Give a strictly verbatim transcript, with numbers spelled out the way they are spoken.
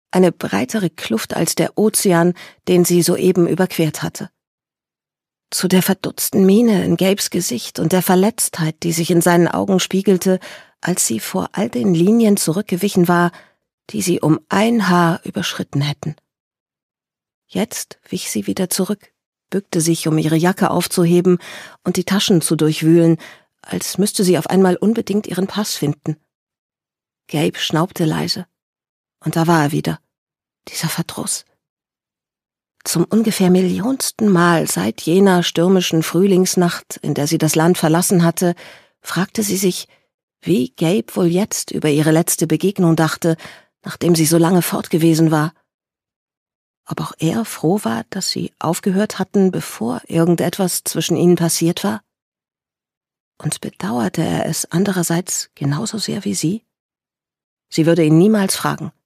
eine breitere Kluft als der Ozean, den sie soeben überquert hatte. Zu der verdutzten Miene in Gabes Gesicht und der Verletztheit, die sich in seinen Augen spiegelte, als sie vor all den Linien zurückgewichen war, die sie um ein Haar überschritten hätten. Jetzt wich sie wieder zurück, bückte sich, um ihre Jacke aufzuheben und die Taschen zu durchwühlen, als müsste sie auf einmal unbedingt ihren Pass finden. Gabe schnaubte leise. Und da war er wieder, dieser Verdruss. Zum ungefähr millionsten Mal seit jener stürmischen Frühlingsnacht, in der sie das Land verlassen hatte, fragte sie sich, wie Gabe wohl jetzt über ihre letzte Begegnung dachte, nachdem sie so lange fort gewesen war. Ob auch er froh war, dass sie aufgehört hatten, bevor irgendetwas zwischen ihnen passiert war? Und bedauerte er es andererseits genauso sehr wie sie? Sie würde ihn niemals fragen.